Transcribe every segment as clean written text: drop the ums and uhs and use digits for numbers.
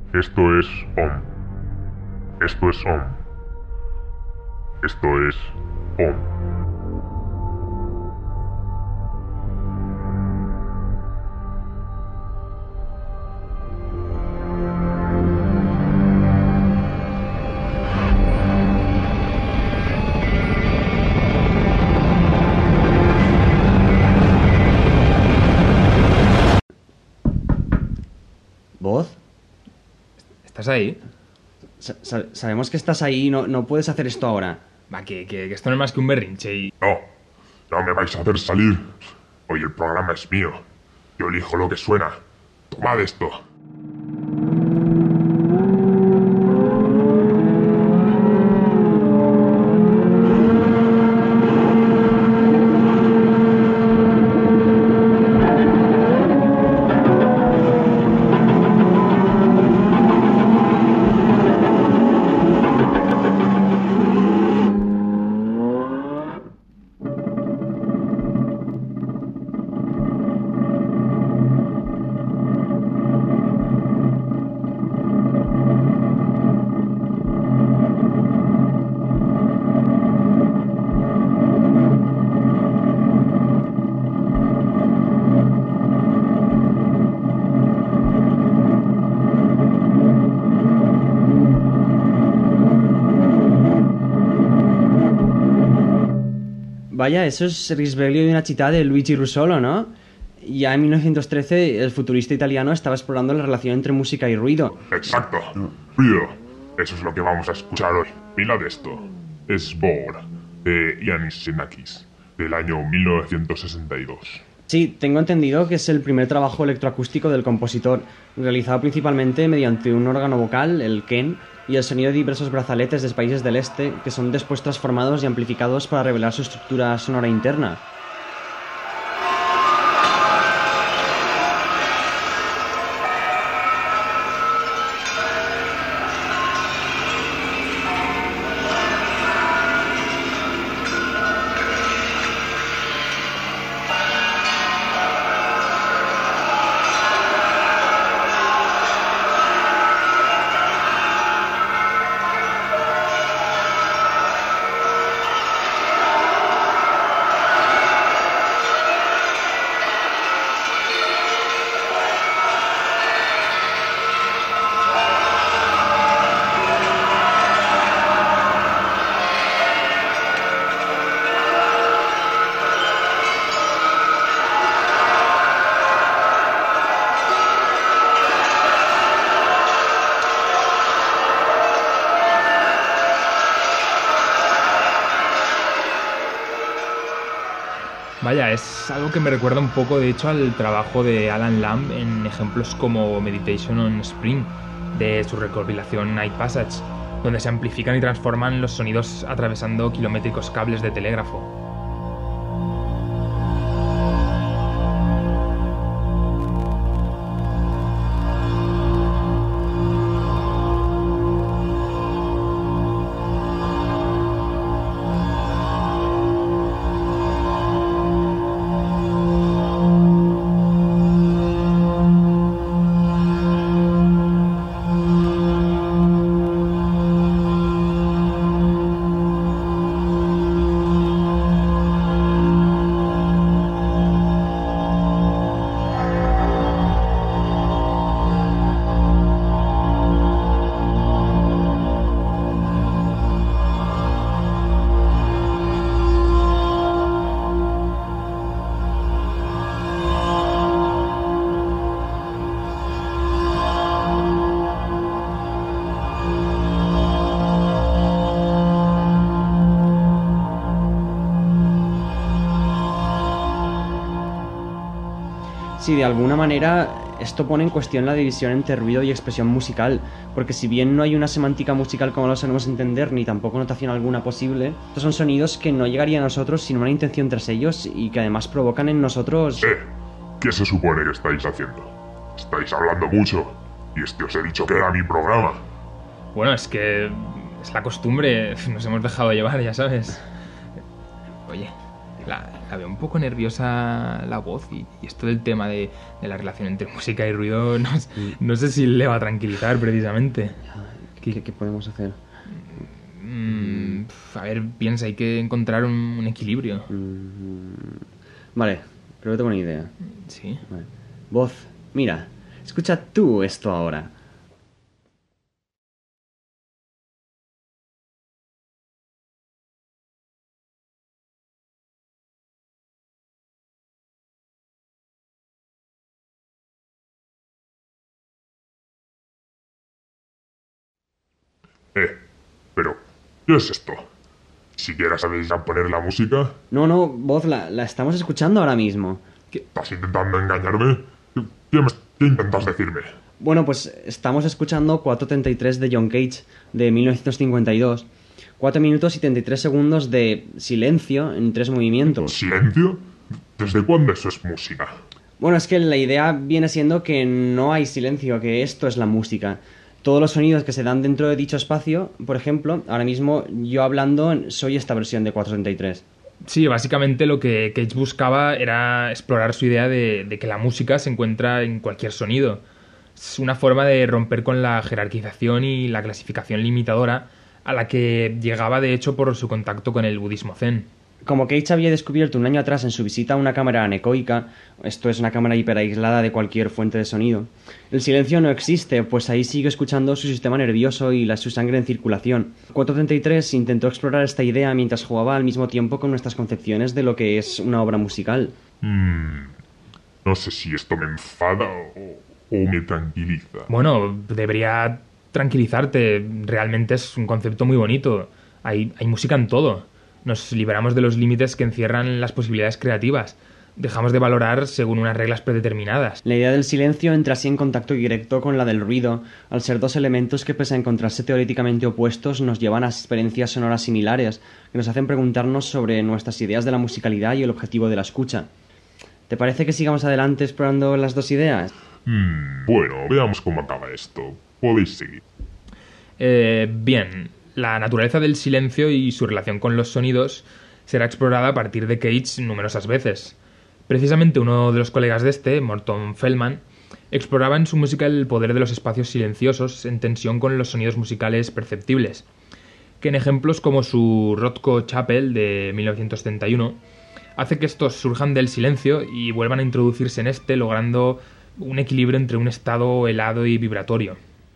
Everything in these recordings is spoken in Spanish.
Esto es OM. Esto es OM. Esto es OM. ¿Voz? ¿Estás ahí? Sabemos que estás ahí, no puedes hacer esto ahora. Va, que esto no es más que un berrinche y... No me vais a hacer salir. Hoy el programa es mío. Yo elijo lo que suena. Tomad esto. Vaya, eso es Risveglio y una città de Luigi Russolo, ¿no? Ya en 1913 el futurista italiano estaba explorando la relación entre música y ruido. Exacto. Ruido. Eso es lo que vamos a escuchar hoy. Mirad esto. Es Bor, de Iannis Xenakis, del año 1962. Sí, tengo entendido que es el primer trabajo electroacústico del compositor, realizado principalmente mediante un órgano vocal, el Ken, y el sonido de diversos brazaletes de países del este, que son después transformados y amplificados para revelar su estructura sonora interna. Vaya, es algo que me recuerda un poco, de hecho, al trabajo de Alan Lamb en ejemplos como Meditation on Spring, de su recopilación Night Passage, donde se amplifican y transforman los sonidos atravesando kilométricos cables de telégrafo. Sí, de alguna manera esto pone en cuestión la división entre ruido y expresión musical, porque si bien no hay una semántica musical como lo sabemos entender, ni tampoco notación alguna posible, estos son sonidos que no llegarían a nosotros sin una intención tras ellos y que además provocan en nosotros... ¿Qué se supone que estáis haciendo? Estáis hablando mucho, y es que os he dicho que era mi programa. Bueno, es que es la costumbre, nos hemos dejado llevar, ya sabes. Oye, la veo un poco nerviosa la voz y esto del tema de la relación entre música y ruido no sé si le va a tranquilizar precisamente. ¿Qué podemos hacer? A ver, piensa, hay que encontrar un equilibrio. Vale, creo que tengo una idea. Sí. Vale. Voz, mira, escucha tú esto ahora. Pero, ¿qué es esto? ¿Siquiera sabéis ya poner la música? No, Voz, la estamos escuchando ahora mismo. ¿Estás intentando engañarme? ¿Qué intentas decirme? Bueno, pues estamos escuchando 4:33 de John Cage, de 1952. 4 minutos y 33 segundos de silencio en 3 movimientos. ¿Silencio? ¿Desde cuándo eso es música? Bueno, es que la idea viene siendo que no hay silencio, que esto es la música. Todos los sonidos que se dan dentro de dicho espacio, por ejemplo, ahora mismo yo hablando soy esta versión de 4:33. Sí, básicamente lo que Cage buscaba era explorar su idea de que la música se encuentra en cualquier sonido. Es una forma de romper con la jerarquización y la clasificación limitadora a la que llegaba de hecho por su contacto con el budismo zen. Como Cage había descubierto un año atrás en su visita a una cámara anecoica, esto es una cámara hiperaislada de cualquier fuente de sonido, el silencio no existe, pues ahí sigue escuchando su sistema nervioso y su sangre en circulación. 4:33 intentó explorar esta idea mientras jugaba al mismo tiempo con nuestras concepciones de lo que es una obra musical. No sé si esto me enfada o me tranquiliza. Bueno, debería tranquilizarte. Realmente es un concepto muy bonito. Hay música en todo. Nos liberamos de los límites que encierran las posibilidades creativas. Dejamos de valorar según unas reglas predeterminadas. La idea del silencio entra así en contacto directo con la del ruido, al ser dos elementos que, pese a encontrarse teóricamente opuestos, nos llevan a experiencias sonoras similares, que nos hacen preguntarnos sobre nuestras ideas de la musicalidad y el objetivo de la escucha. ¿Te parece que sigamos adelante explorando las dos ideas? Bueno, veamos cómo acaba esto. Podéis seguir. Bien, la naturaleza del silencio y su relación con los sonidos será explorada a partir de Cage numerosas veces. Precisamente uno de los colegas de este, Morton Feldman, exploraba en su música el poder de los espacios silenciosos en tensión con los sonidos musicales perceptibles, que en ejemplos como su Rothko Chapel de 1971 hace que estos surjan del silencio y vuelvan a introducirse en este, logrando un equilibrio entre un estado helado y vibratorio.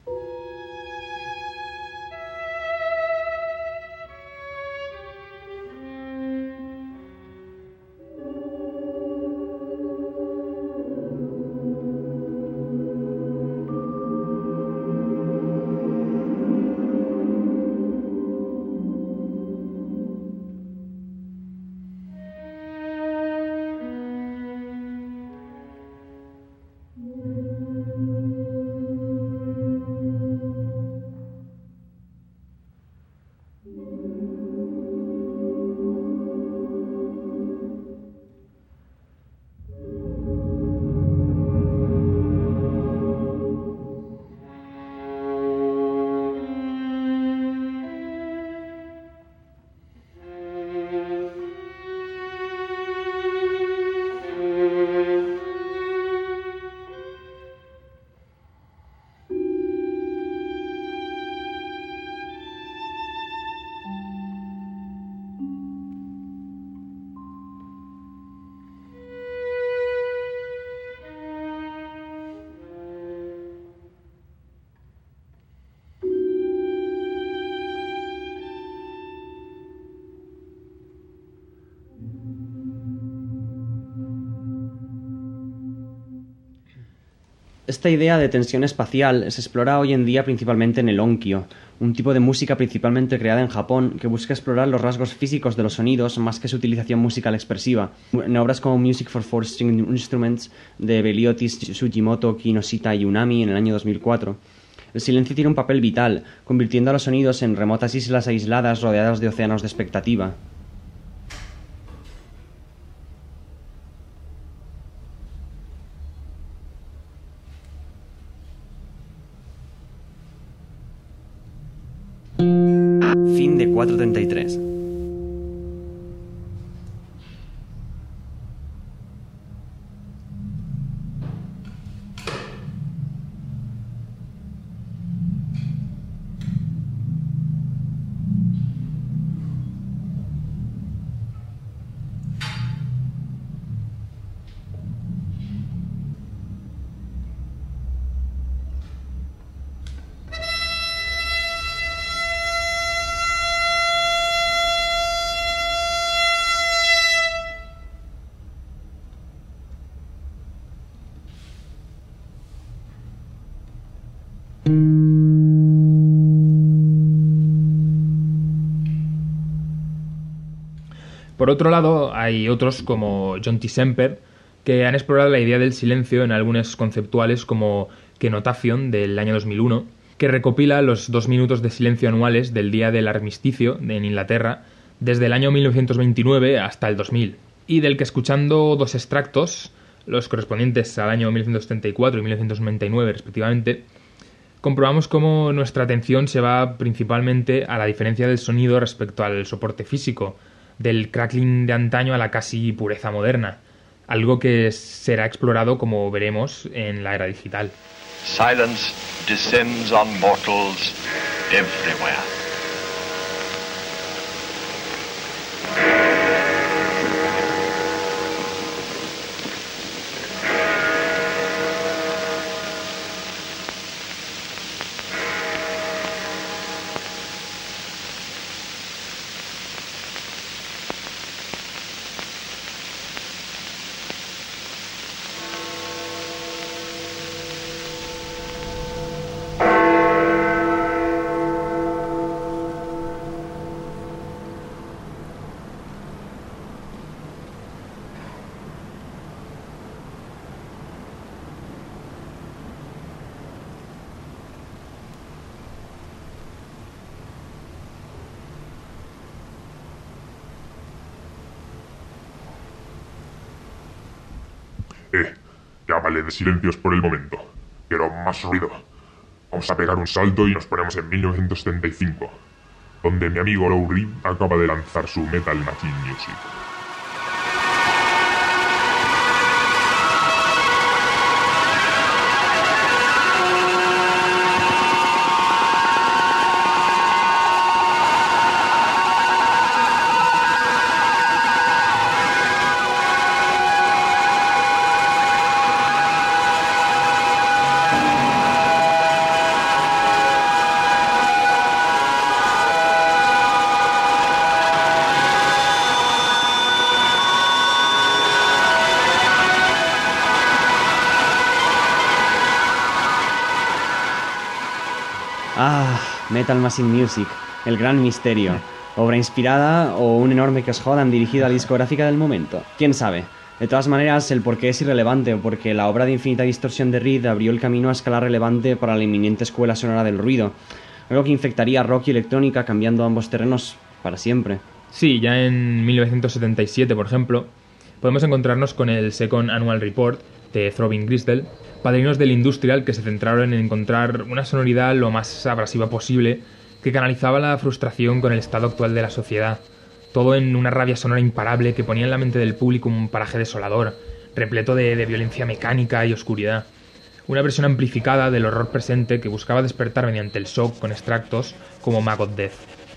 Esta idea de tensión espacial se explora hoy en día principalmente en el onkyo, un tipo de música principalmente creada en Japón que busca explorar los rasgos físicos de los sonidos más que su utilización musical expresiva. En obras como Music for Four String Instruments de Beliotis, Sugimoto, Kinoshita y Unami en el año 2004, el silencio tiene un papel vital, convirtiendo a los sonidos en remotas islas aisladas rodeadas de océanos de expectativa. Fin de 4:33. Por otro lado, hay otros como John T. Semper, que han explorado la idea del silencio en álbumes conceptuales como Kenotation del año 2001, que recopila los 2 minutos de silencio anuales del día del armisticio en Inglaterra desde el año 1929 hasta el 2000, y del que, escuchando 2 extractos, los correspondientes al año 1974 y 1999 respectivamente, comprobamos cómo nuestra atención se va principalmente a la diferencia del sonido respecto al soporte físico, del crackling de antaño a la casi pureza moderna, algo que será explorado, como veremos, en la era digital. Silence descends on mortals everywhere. Ya vale de silencios por el momento. Quiero más ruido. Vamos a pegar un salto y nos ponemos en 1975, donde mi amigo Lou Reed acaba de lanzar su Metal Machine Music. Metal Machine Music, el gran misterio. Obra inspirada o un enorme que os jodan dirigido a la discográfica del momento. ¿Quién sabe? De todas maneras, el porqué es irrelevante, porque la obra de infinita distorsión de Reed abrió el camino a escala relevante para la inminente escuela sonora del ruido, algo que infectaría rock y electrónica, cambiando ambos terrenos para siempre. Sí, ya en 1977, por ejemplo, podemos encontrarnos con el Second Annual Report de Throbbing Gristle, padrinos del industrial que se centraron en encontrar una sonoridad lo más abrasiva posible que canalizaba la frustración con el estado actual de la sociedad, todo en una rabia sonora imparable que ponía en la mente del público un paraje desolador, repleto de violencia mecánica y oscuridad. Una versión amplificada del horror presente que buscaba despertar mediante el shock con extractos como Maggot Death.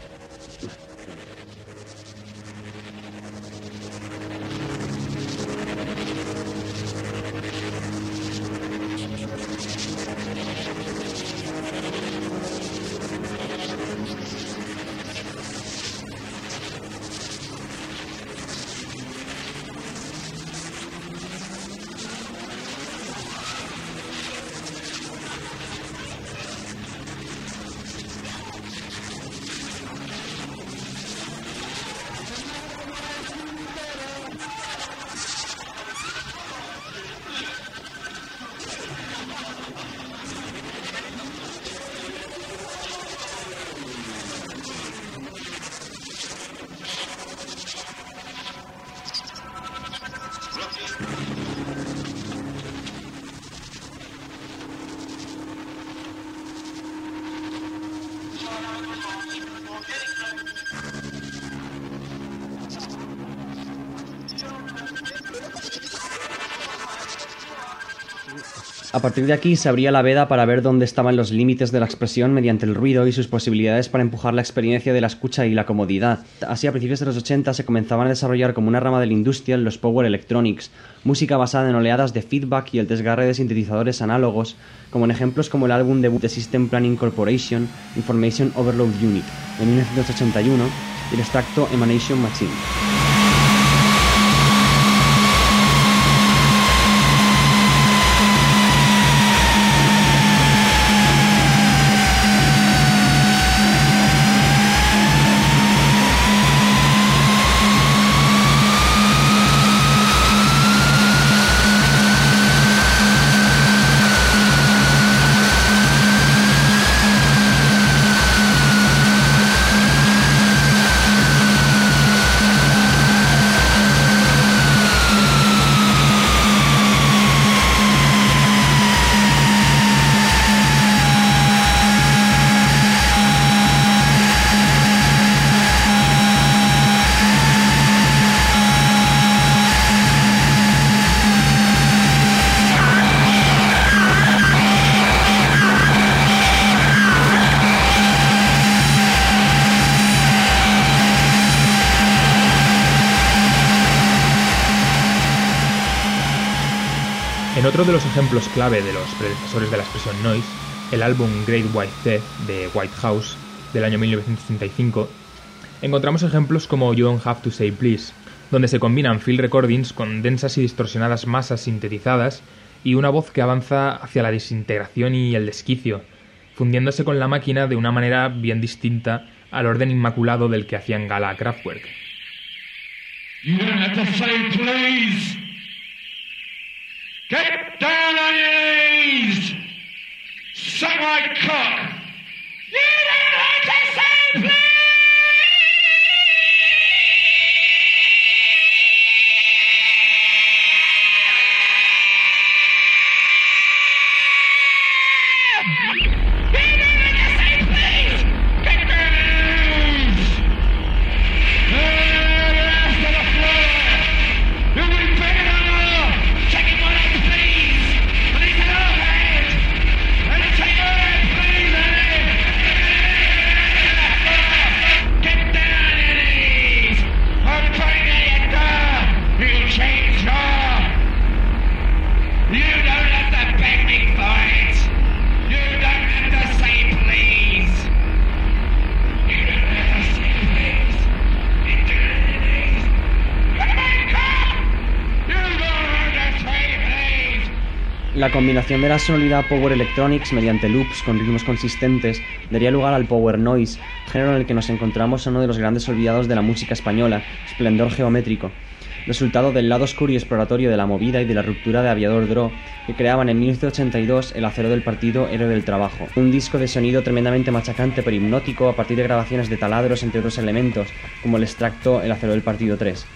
A partir de aquí se abría la veda para ver dónde estaban los límites de la expresión mediante el ruido y sus posibilidades para empujar la experiencia de la escucha y la comodidad. Así, a principios de los 80 se comenzaban a desarrollar como una rama del industrial los Power Electronics, música basada en oleadas de feedback y el desgarre de sintetizadores análogos, como en ejemplos como el álbum debut de System Planning Corporation, Information Overload Unit, de 1981, y el extracto Emanation Machine. Otro de los ejemplos clave de los predecesores de la expresión noise, el álbum Great White Death de Whitehouse del año 1935, encontramos ejemplos como You Don't Have to Say Please, donde se combinan field recordings con densas y distorsionadas masas sintetizadas y una voz que avanza hacia la desintegración y el desquicio, fundiéndose con la máquina de una manera bien distinta al orden inmaculado del que hacían gala Kraftwerk. You don't have to say please. Get down on your knees. Suck my cock. You don't have to say please. La combinación de la sonoridad Power Electronics mediante loops con ritmos consistentes daría lugar al Power Noise, género en el que nos encontramos en uno de los grandes olvidados de la música española, Esplendor Geométrico, resultado del lado oscuro y exploratorio de la movida y de la ruptura de Aviador Dro, que creaban en 1982 el acero del partido Héroe del Trabajo, un disco de sonido tremendamente machacante pero hipnótico a partir de grabaciones de taladros entre otros elementos, como el extracto El acero del partido 3.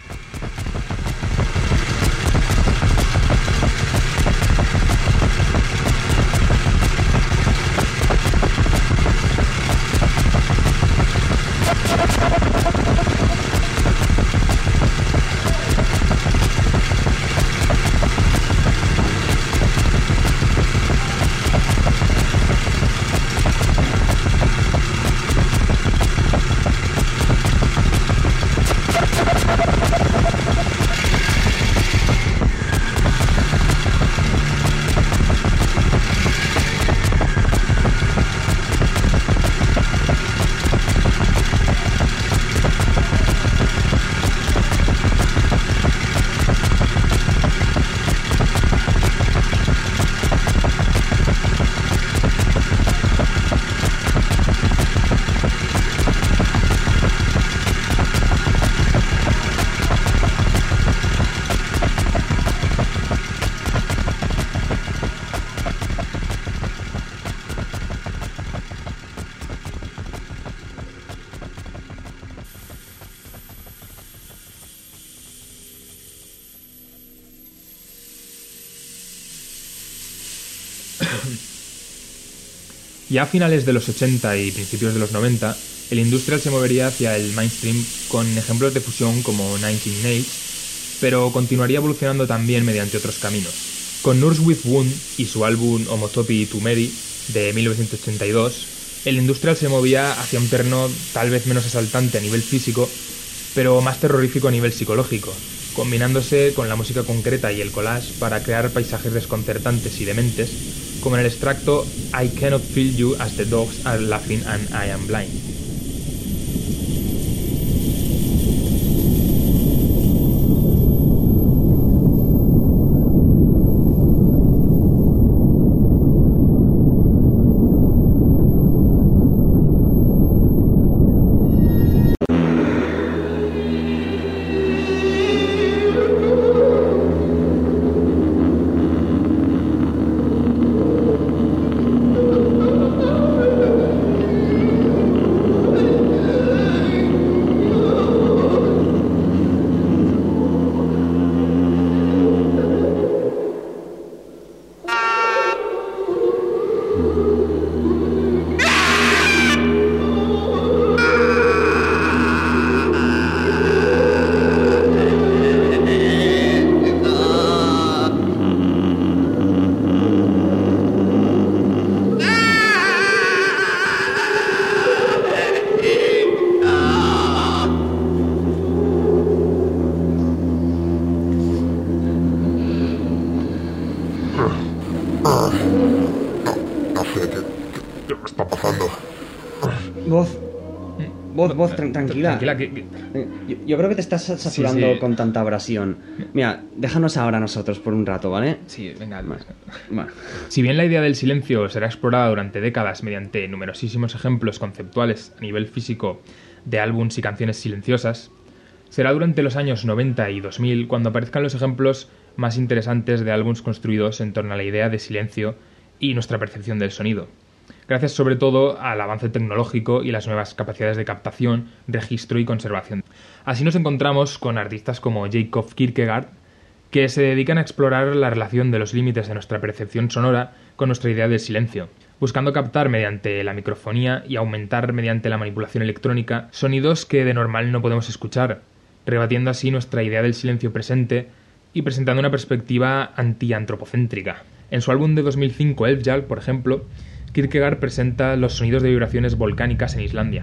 Ya a finales de los 80 y principios de los 90, el industrial se movería hacia el mainstream con ejemplos de fusión como Nine Inch Nails, pero continuaría evolucionando también mediante otros caminos. Con Nurse with Wound y su álbum Homotopy to Mary de 1982, el industrial se movía hacia un terreno tal vez menos asaltante a nivel físico, pero más terrorífico a nivel psicológico, combinándose con la música concreta y el collage para crear paisajes desconcertantes y dementes, como en el extracto I Cannot Feel You as the Dogs Are Laughing and I Am Blind. pasando? Voz, tranquila. Tranquila, Yo creo que te estás saturando Sí. con tanta abrasión. Mira, déjanos ahora nosotros por un rato, ¿vale? Sí, venga. Bueno. Si bien la idea del silencio será explorada durante décadas mediante numerosísimos ejemplos conceptuales a nivel físico de álbums y canciones silenciosas, será durante los años 90 y 2000 cuando aparezcan los ejemplos más interesantes de álbums construidos en torno a la idea de silencio y nuestra percepción del sonido. Gracias sobre todo al avance tecnológico y las nuevas capacidades de captación, registro y conservación. Así nos encontramos con artistas como Jakob Kierkegaard, que se dedican a explorar la relación de los límites de nuestra percepción sonora con nuestra idea del silencio, buscando captar mediante la microfonía y aumentar mediante la manipulación electrónica sonidos que de normal no podemos escuchar, rebatiendo así nuestra idea del silencio presente y presentando una perspectiva anti-antropocéntrica. En su álbum de 2005, Elfjall, por ejemplo, Kierkegaard presenta los sonidos de vibraciones volcánicas en Islandia.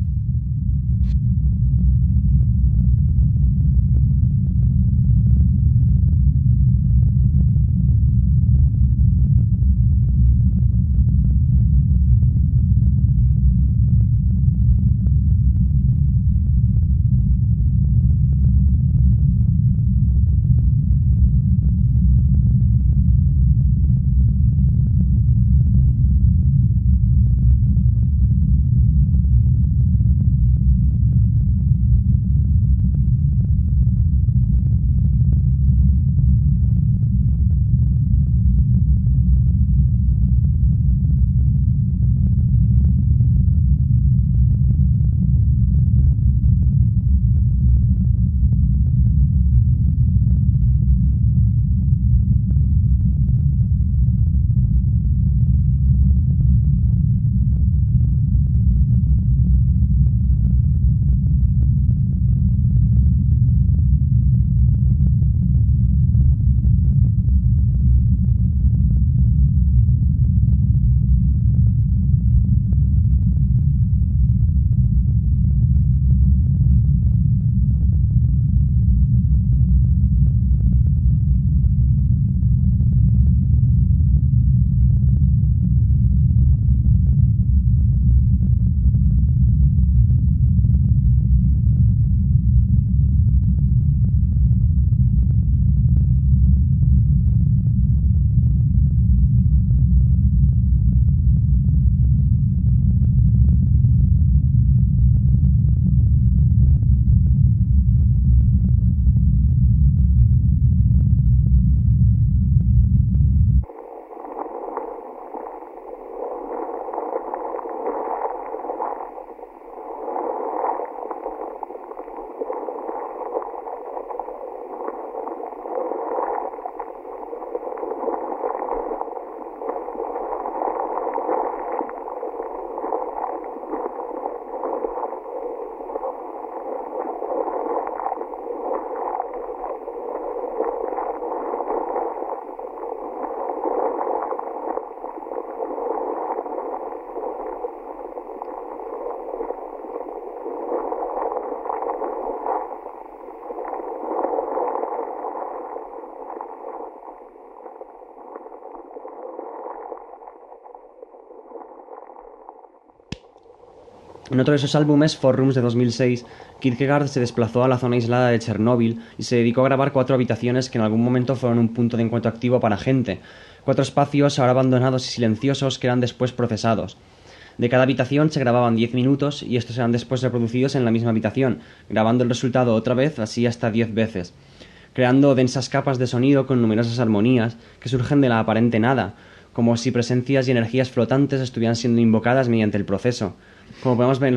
En otro de esos álbumes, Four Rooms de 2006, Kierkegaard se desplazó a la zona aislada de Chernóbil y se dedicó a grabar 4 habitaciones que en algún momento fueron un punto de encuentro activo para gente, 4 espacios ahora abandonados y silenciosos que eran después procesados. De cada habitación se grababan 10 minutos y estos eran después reproducidos en la misma habitación, grabando el resultado otra vez, así hasta 10 veces, creando densas capas de sonido con numerosas armonías que surgen de la aparente nada, como si presencias y energías flotantes estuvieran siendo invocadas mediante el proceso, como podemos ver en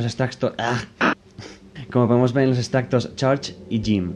los extractos Church y Jim.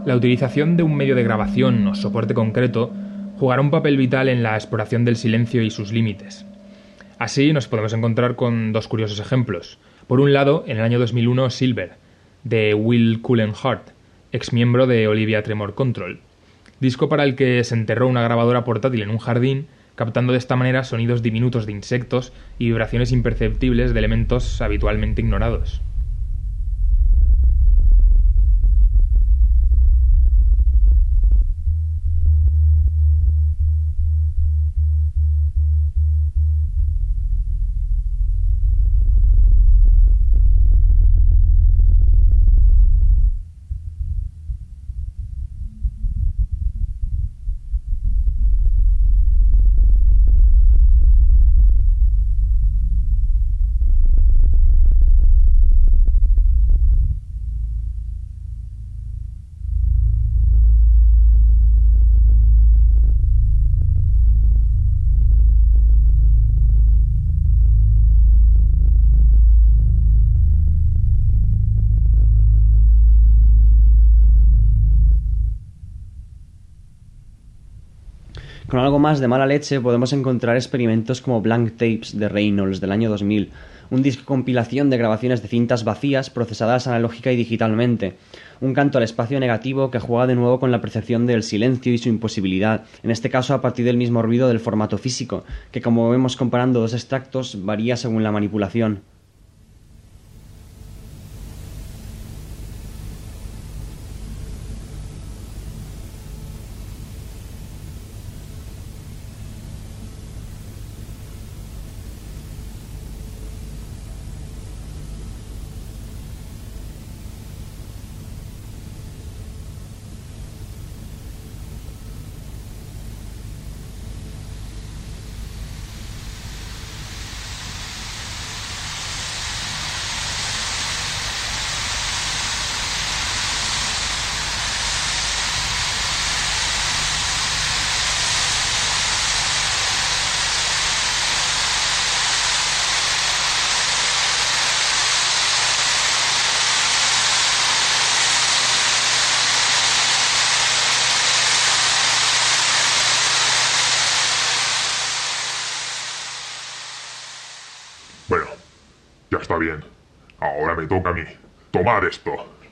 La utilización de un medio de grabación o soporte concreto jugará un papel vital en la exploración del silencio y sus límites. Así nos podemos encontrar con dos curiosos ejemplos. Por un lado, en el año 2001, Silver, de Will Cullen Hart, ex miembro de Olivia Tremor Control, disco para el que se enterró una grabadora portátil en un jardín, captando de esta manera sonidos diminutos de insectos y vibraciones imperceptibles de elementos habitualmente ignorados. Con algo más de mala leche podemos encontrar experimentos como Blank Tapes de Reynolds del año 2000, un disco compilación de grabaciones de cintas vacías procesadas analógica y digitalmente, un canto al espacio negativo que juega de nuevo con la percepción del silencio y su imposibilidad, en este caso a partir del mismo ruido del formato físico, que como vemos comparando dos extractos varía según la manipulación. Bueno, ya está bien. Ahora me toca a mí. Tomad esto.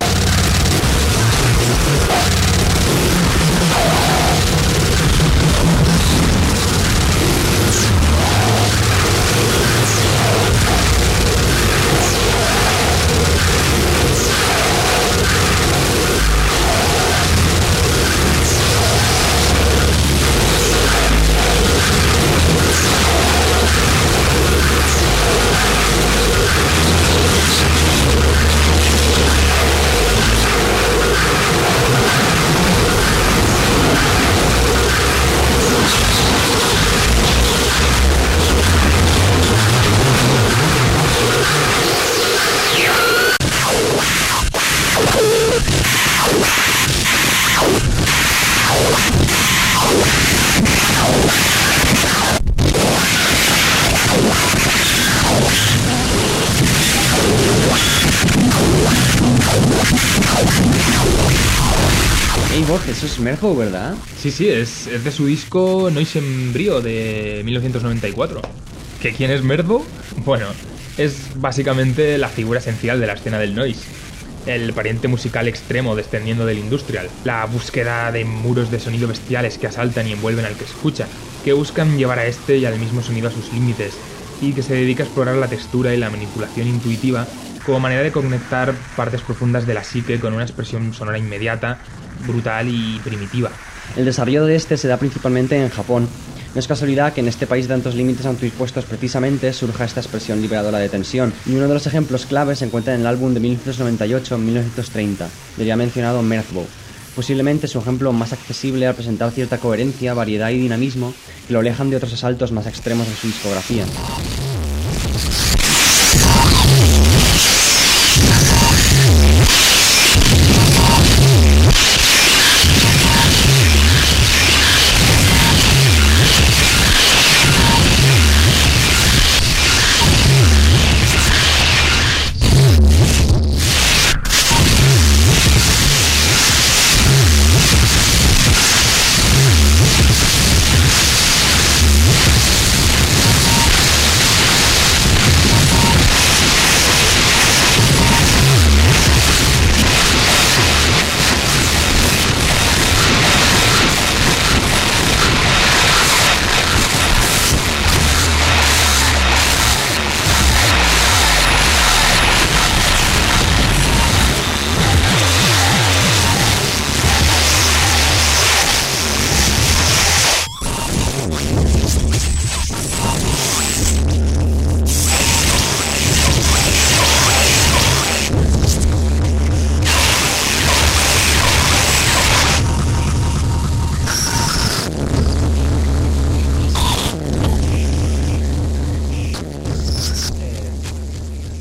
Eso es Merho, ¿verdad? Sí, es de su disco Noise Embryo de 1994. ¿Que quién es Merho? Bueno, es básicamente la figura esencial de la escena del noise. El pariente musical extremo descendiendo del industrial. La búsqueda de muros de sonido bestiales que asaltan y envuelven al que escucha, que buscan llevar a este y al mismo sonido a sus límites, y que se dedica a explorar la textura y la manipulación intuitiva como manera de conectar partes profundas de la psique con una expresión sonora inmediata, brutal y primitiva. El desarrollo de este se da principalmente en Japón. No es casualidad que en este país de tantos límites autoimpuestos precisamente surja esta expresión liberadora de tensión, y uno de los ejemplos claves se encuentra en el álbum de 1998-1930, del ya mencionado Merho. Posiblemente su ejemplo más accesible al presentar cierta coherencia, variedad y dinamismo que lo alejan de otros asaltos más extremos de su discografía.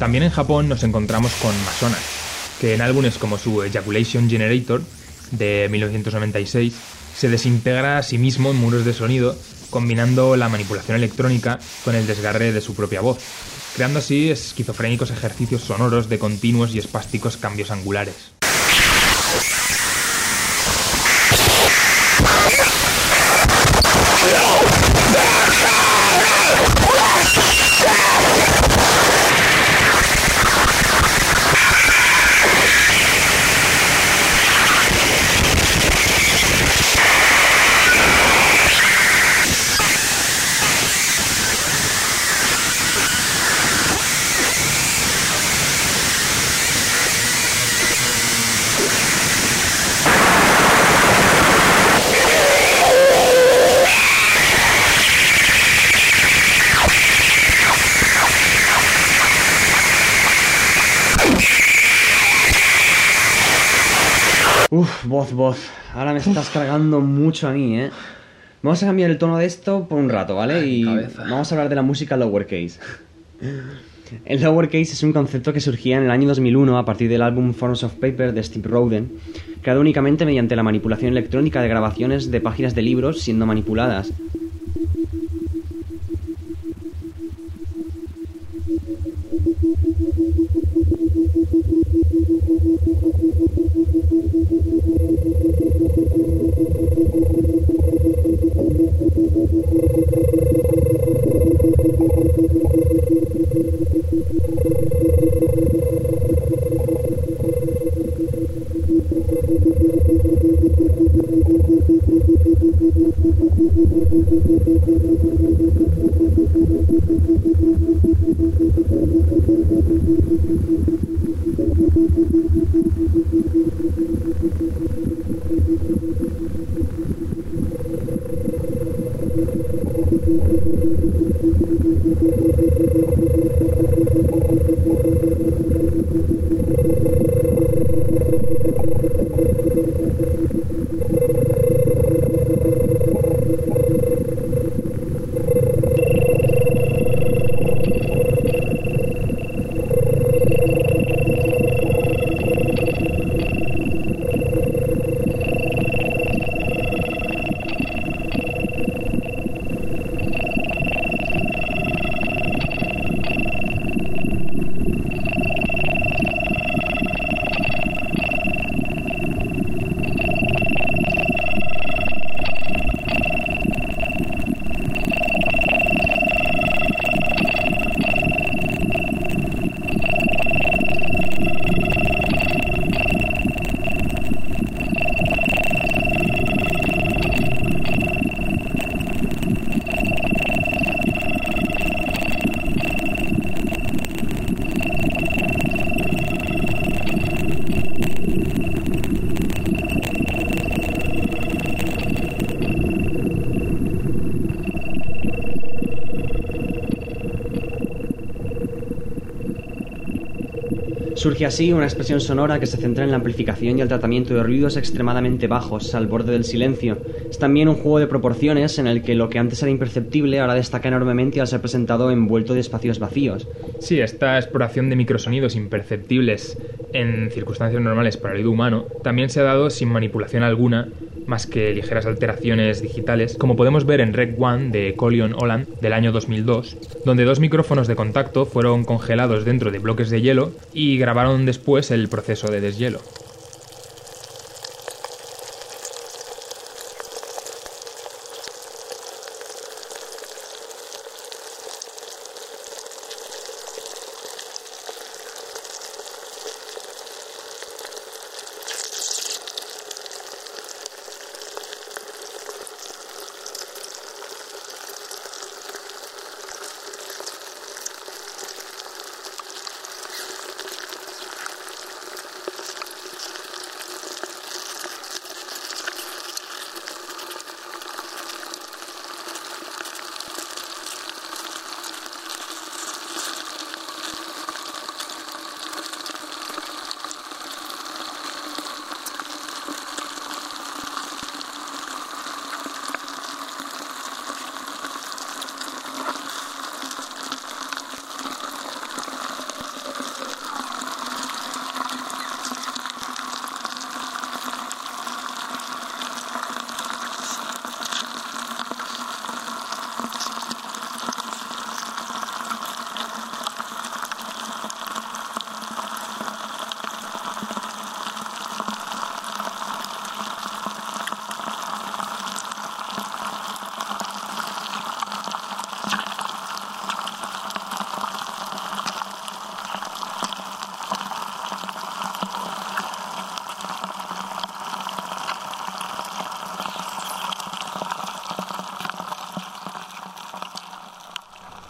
También en Japón nos encontramos con Masona, que en álbumes como su Ejaculation Generator de 1996 se desintegra a sí mismo en muros de sonido, combinando la manipulación electrónica con el desgarre de su propia voz, creando así esquizofrénicos ejercicios sonoros de continuos y espásticos cambios angulares. Voz. Ahora me estás cargando mucho a mí, ¿eh? Vamos a cambiar el tono de esto por un rato, ¿vale? Y vamos a hablar de la música lowercase. El lowercase es un concepto que surgía en el año 2001 a partir del álbum Forms of Paper de Steve Roden, creado únicamente mediante la manipulación electrónica de grabaciones de páginas de libros siendo manipuladas. Surge así una expresión sonora que se centra en la amplificación y el tratamiento de ruidos extremadamente bajos, al borde del silencio. Es también un juego de proporciones en el que lo que antes era imperceptible ahora destaca enormemente al ser presentado envuelto de espacios vacíos. Sí, esta exploración de microsonidos imperceptibles en circunstancias normales para el oído humano también se ha dado sin manipulación alguna, más que ligeras alteraciones digitales, como podemos ver en Rec One de Collion Holland del año 2002, donde 2 micrófonos de contacto fueron congelados dentro de bloques de hielo y grabaron después el proceso de deshielo.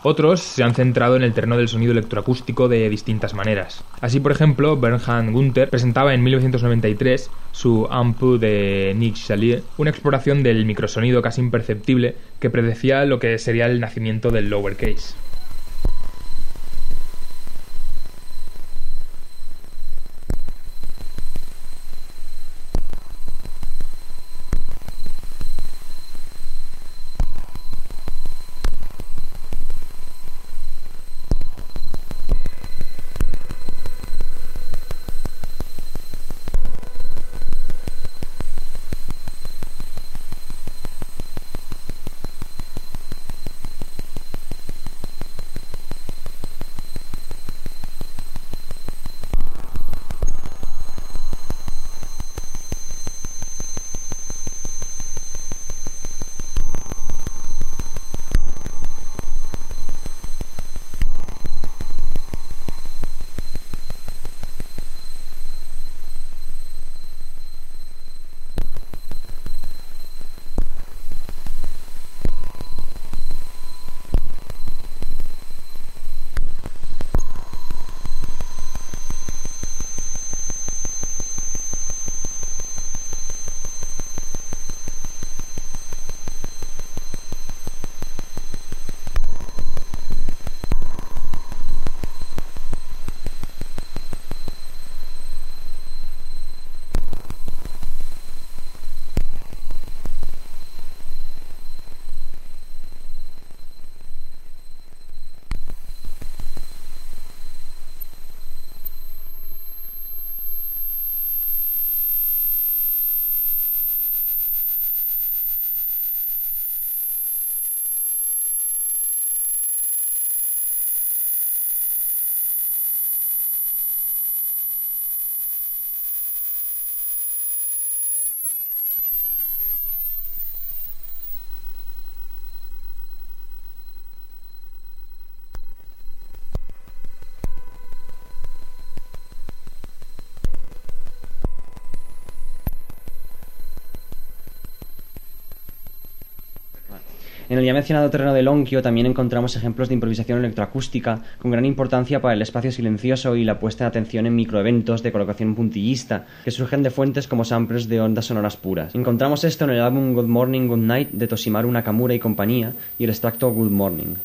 Otros se han centrado en el terreno del sonido electroacústico de distintas maneras. Así, por ejemplo, Bernhard Gunther presentaba en 1993 su Un peu de Nick Chalier, una exploración del microsonido casi imperceptible que predecía lo que sería el nacimiento del lowercase. En el ya mencionado terreno del Onkyo también encontramos ejemplos de improvisación electroacústica con gran importancia para el espacio silencioso y la puesta de atención en microeventos de colocación puntillista que surgen de fuentes como samplers de ondas sonoras puras. Encontramos esto en el álbum Good Morning Good Night de Toshimaru Nakamura y compañía y el extracto Good Morning.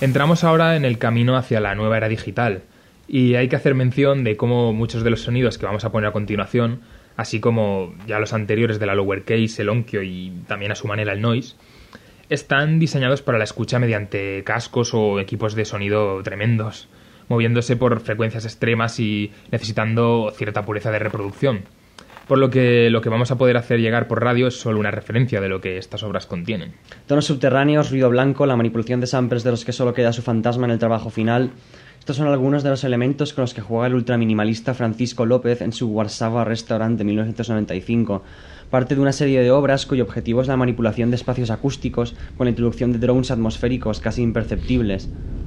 Entramos ahora en el camino hacia la nueva era digital, y hay que hacer mención de cómo muchos de los sonidos que vamos a poner a continuación, así como ya los anteriores de la lowercase, el onkyo y también a su manera el noise, están diseñados para la escucha mediante cascos o equipos de sonido tremendos, moviéndose por frecuencias extremas y necesitando cierta pureza de reproducción. Por lo que vamos a poder hacer llegar por radio es solo una referencia de lo que estas obras contienen. Tonos subterráneos, ruido blanco, la manipulación de samples de los que solo queda su fantasma en el trabajo final. Estos son algunos de los elementos con los que juega el ultraminimalista Francisco López en su Warszawa Restaurant de 1995. Parte de una serie de obras cuyo objetivo es la manipulación de espacios acústicos con la introducción de drones atmosféricos casi imperceptibles.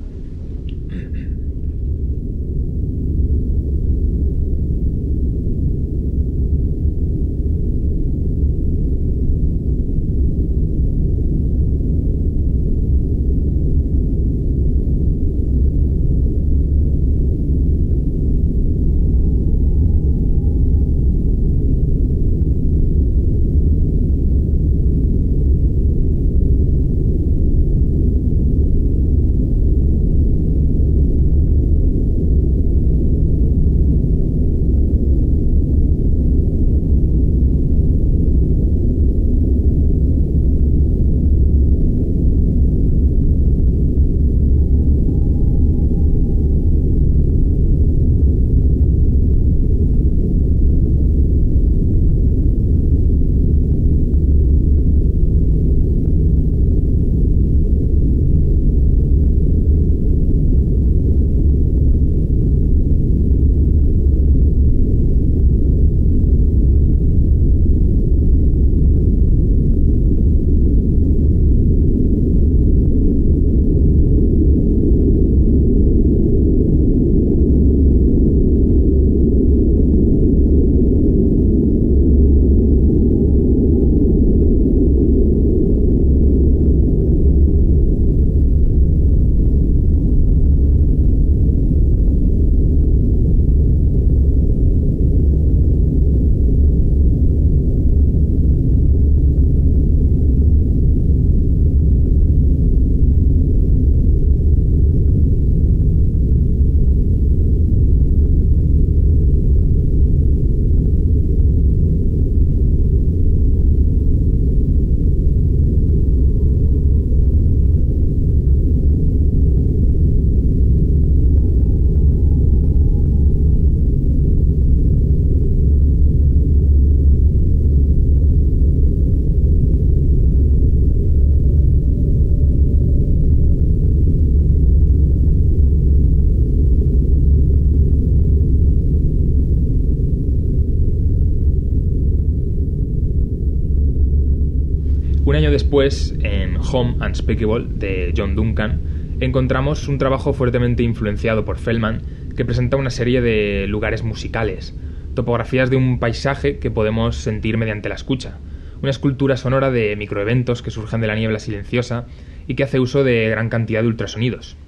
Un año después, en Home Unspeakable, de John Duncan, encontramos un trabajo fuertemente influenciado por Feldman que presenta una serie de lugares musicales, topografías de un paisaje que podemos sentir mediante la escucha, una escultura sonora de microeventos que surgen de la niebla silenciosa y que hace uso de gran cantidad de ultrasonidos.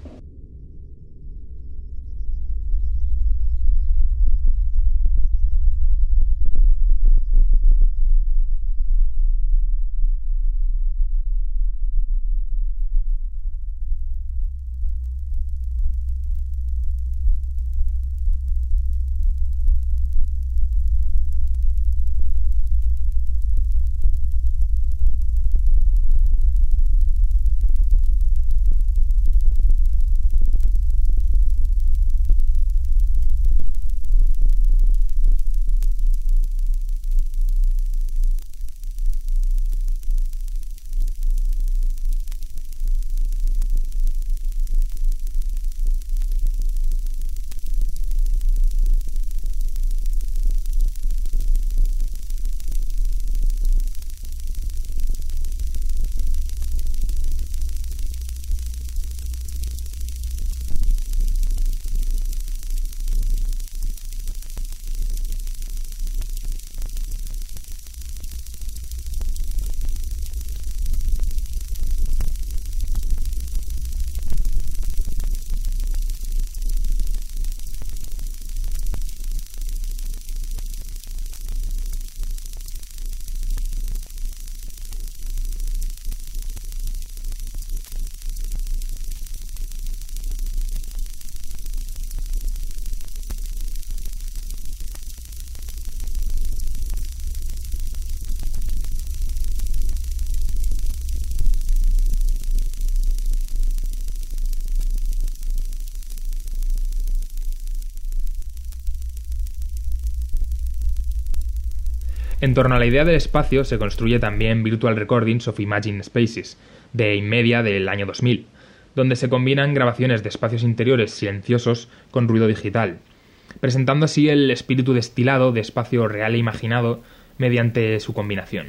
En torno a la idea del espacio se construye también Virtual Recordings of Imagined Spaces, de Inmedia del año 2000, donde se combinan grabaciones de espacios interiores silenciosos con ruido digital, presentando así el espíritu destilado de espacio real e imaginado mediante su combinación.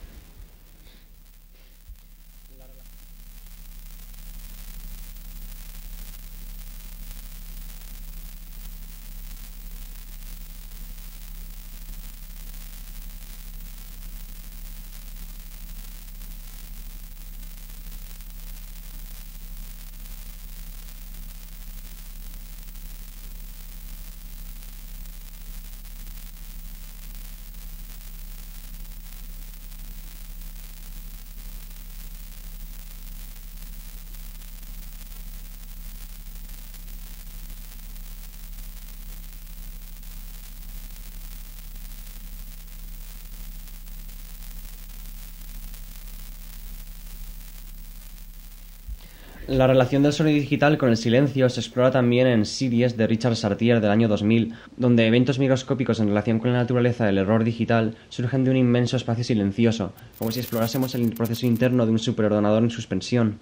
La relación del sonido digital con el silencio se explora también en Series de Richard Sartier del año 2000, donde eventos microscópicos en relación con la naturaleza del error digital surgen de un inmenso espacio silencioso, como si explorásemos el proceso interno de un superordenador en suspensión.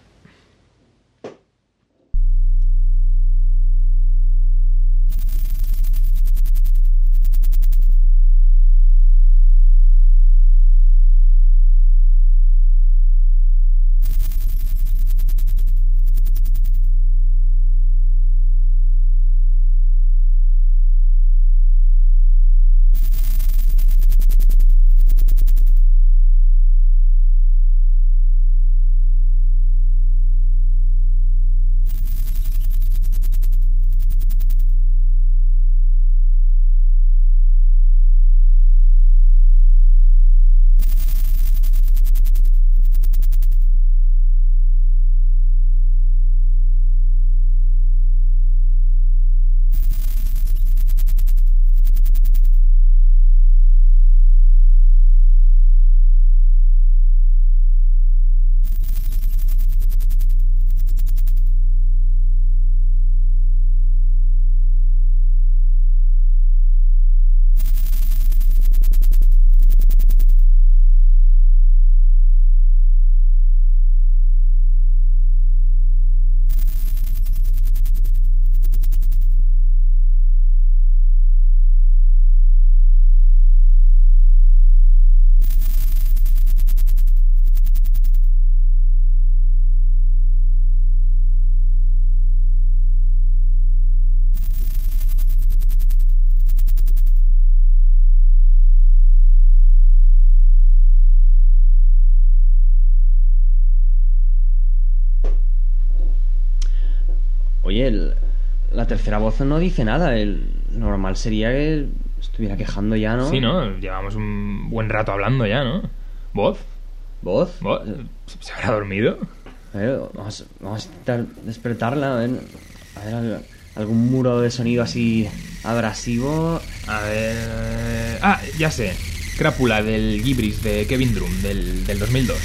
Oye, la tercera voz no dice nada. El normal sería que estuviera quejando ya, ¿no? Sí, ¿no? Llevamos un buen rato hablando ya, ¿no? ¿Voz? ¿Voz? ¿Voz? ¿Se habrá dormido? A ver, vamos a intentar despertarla. A ver, algún muro de sonido así abrasivo. A ver... Ah, ya sé. Crápula del Gibris de Kevin Drum del 2002.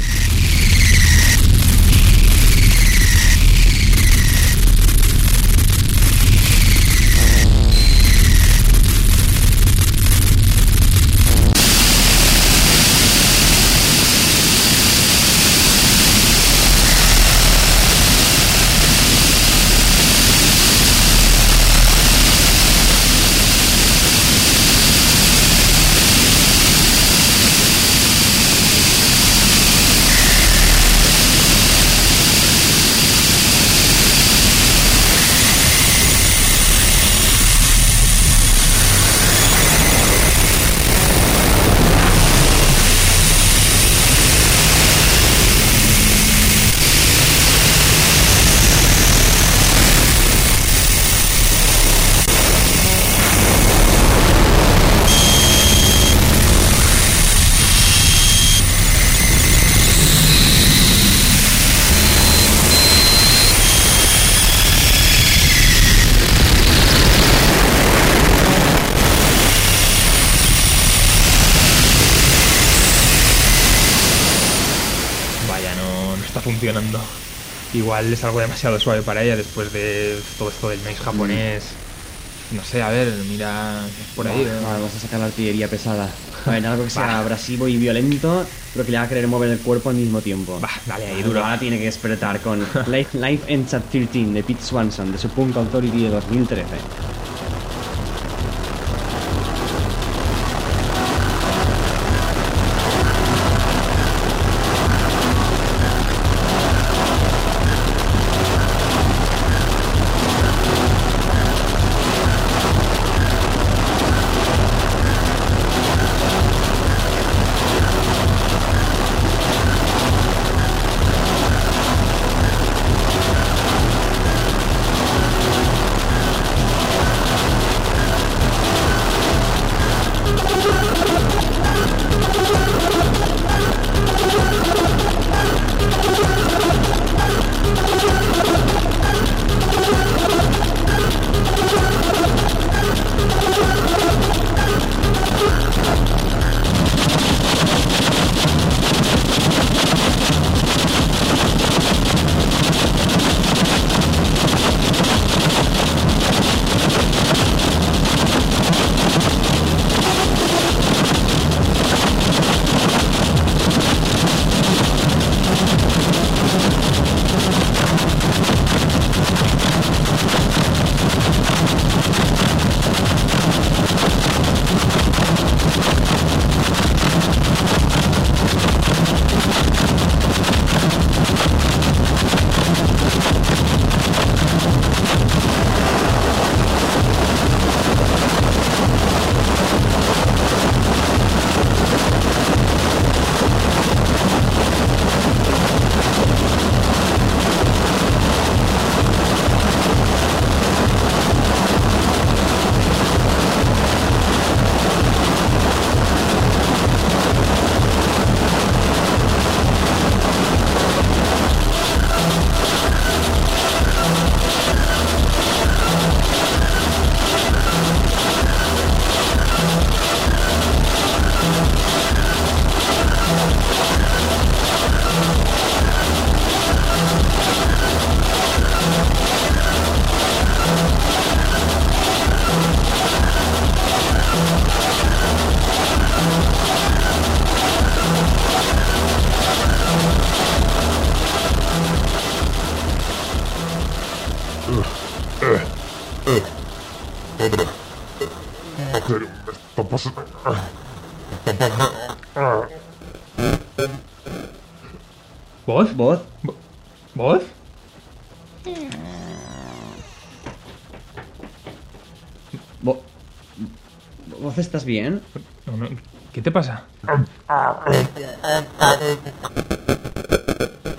Funcionando. Igual es algo demasiado suave para ella después de todo esto del noise japonés. No sé, a ver, mira por ahí. Vamos a sacar la artillería pesada. A ver, algo que sea abrasivo y violento, pero que le haga querer mover el cuerpo al mismo tiempo. Va, dale ahí, duro. Ahora tiene que despertar con Life Ends at 13 de Pete Swanson, de su Punk Authority de 2013. Joder, me está pasando. ¿Voz? ¿Voz? ¿Voz? ¿Voz, estás bien? No, ¿qué te pasa?